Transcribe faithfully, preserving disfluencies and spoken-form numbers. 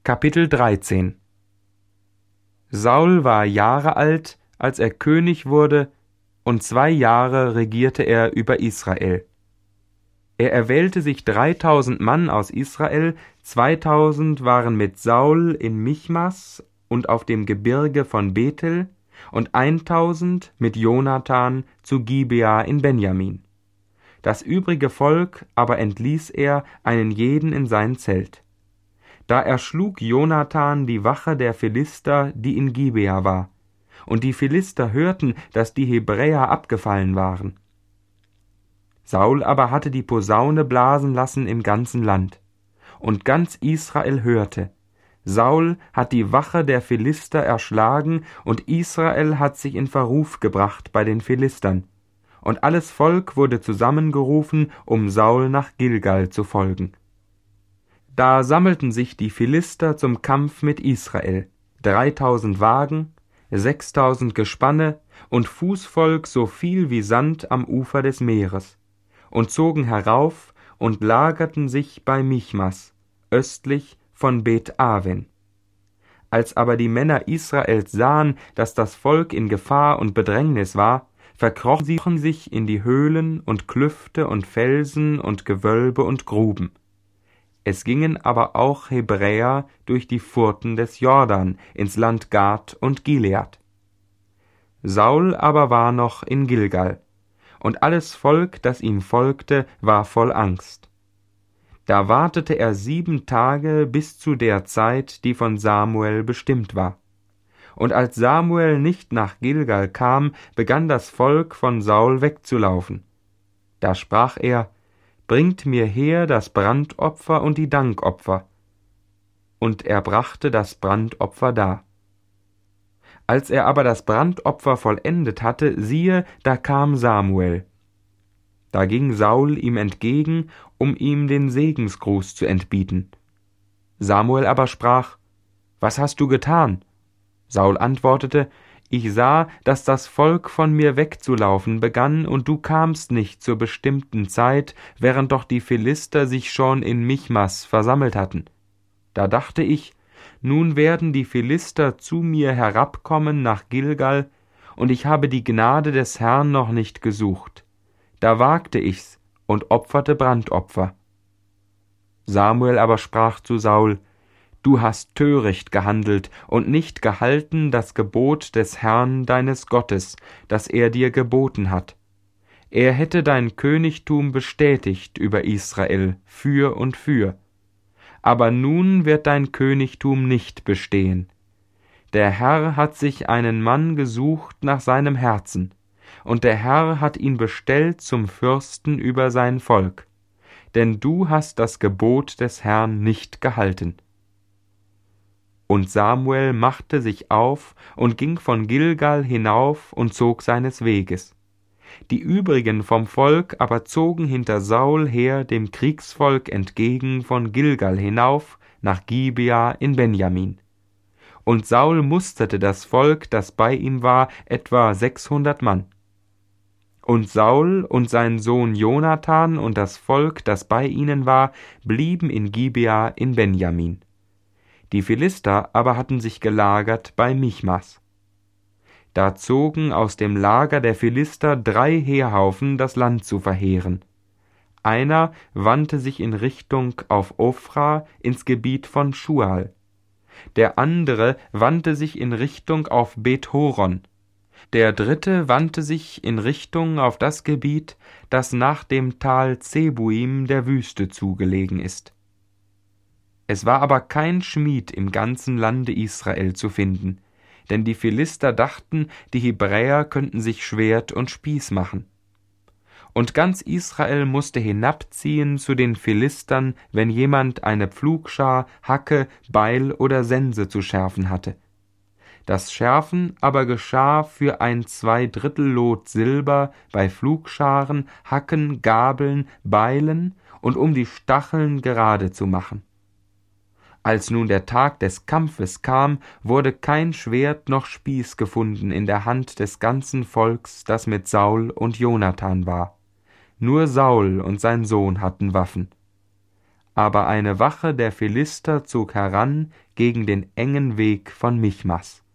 Kapitel dreizehn. Saul war Jahre alt, als er König wurde, und zwei Jahre regierte er über Israel. Er erwählte sich dreitausend Mann aus Israel, zweitausend waren mit Saul in Michmas und auf dem Gebirge von Bethel, und eintausend mit Jonathan zu Gibea in Benjamin. Das übrige Volk aber entließ er, einen jeden in sein Zelt. Da erschlug Jonathan die Wache der Philister, die in Gibea war, und die Philister hörten, dass die Hebräer abgefallen waren. Saul aber hatte die Posaune blasen lassen im ganzen Land, und ganz Israel hörte: Saul hat die Wache der Philister erschlagen, und Israel hat sich in Verruf gebracht bei den Philistern. Und alles Volk wurde zusammengerufen, um Saul nach Gilgal zu folgen. Da sammelten sich die Philister zum Kampf mit Israel, dreitausend Wagen, sechstausend Gespanne und Fußvolk so viel wie Sand am Ufer des Meeres, und zogen herauf und lagerten sich bei Michmas, östlich von Bet-Aven. Als aber die Männer Israels sahen, dass das Volk in Gefahr und Bedrängnis war, verkrochen sie sich in die Höhlen und Klüfte und Felsen und Gewölbe und Gruben. Es gingen aber auch Hebräer durch die Furten des Jordan ins Land Gad und Gilead. Saul aber war noch in Gilgal, und alles Volk, das ihm folgte, war voll Angst. Da wartete er sieben Tage bis zu der Zeit, die von Samuel bestimmt war. Und als Samuel nicht nach Gilgal kam, begann das Volk von Saul wegzulaufen. Da sprach er: Bringt mir her das Brandopfer und die Dankopfer. Und er brachte das Brandopfer dar. Als er aber das Brandopfer vollendet hatte, siehe, da kam Samuel. Da ging Saul ihm entgegen, um ihm den Segensgruß zu entbieten. Samuel aber sprach: Was hast du getan? Saul antwortete: Ich sah, dass das Volk von mir wegzulaufen begann, und du kamst nicht zur bestimmten Zeit, während doch die Philister sich schon in Michmas versammelt hatten. Da dachte ich: Nun werden die Philister zu mir herabkommen nach Gilgal, und ich habe die Gnade des Herrn noch nicht gesucht. Da wagte ich's und opferte Brandopfer. Samuel aber sprach zu Saul: Du hast töricht gehandelt und nicht gehalten das Gebot des Herrn deines Gottes, das er dir geboten hat. Er hätte dein Königtum bestätigt über Israel für und für. Aber nun wird dein Königtum nicht bestehen. Der Herr hat sich einen Mann gesucht nach seinem Herzen, und der Herr hat ihn bestellt zum Fürsten über sein Volk. Denn du hast das Gebot des Herrn nicht gehalten. Und Samuel machte sich auf und ging von Gilgal hinauf und zog seines Weges. Die übrigen vom Volk aber zogen hinter Saul her dem Kriegsvolk entgegen von Gilgal hinauf nach Gibea in Benjamin. Und Saul musterte das Volk, das bei ihm war, etwa sechshundert Mann. Und Saul und sein Sohn Jonathan und das Volk, das bei ihnen war, blieben in Gibea in Benjamin. Die Philister aber hatten sich gelagert bei Michmas. Da zogen aus dem Lager der Philister drei Heerhaufen, das Land zu verheeren. Einer wandte sich in Richtung auf Ophra ins Gebiet von Schual. Der andere wandte sich in Richtung auf Bet-Horon. Der dritte wandte sich in Richtung auf das Gebiet, das nach dem Tal Zebuim der Wüste zugelegen ist. Es war aber kein Schmied im ganzen Lande Israel zu finden, denn die Philister dachten, die Hebräer könnten sich Schwert und Spieß machen. Und ganz Israel musste hinabziehen zu den Philistern, wenn jemand eine Pflugschar, Hacke, Beil oder Sense zu schärfen hatte. Das Schärfen aber geschah für ein Zweidrittellot Silber bei Pflugscharen, Hacken, Gabeln, Beilen und um die Stacheln gerade zu machen. Als nun der Tag des Kampfes kam, wurde kein Schwert noch Spieß gefunden in der Hand des ganzen Volks, das mit Saul und Jonathan war. Nur Saul und sein Sohn hatten Waffen. aber eine Wache der Philister zog heran gegen den engen Weg von Michmas.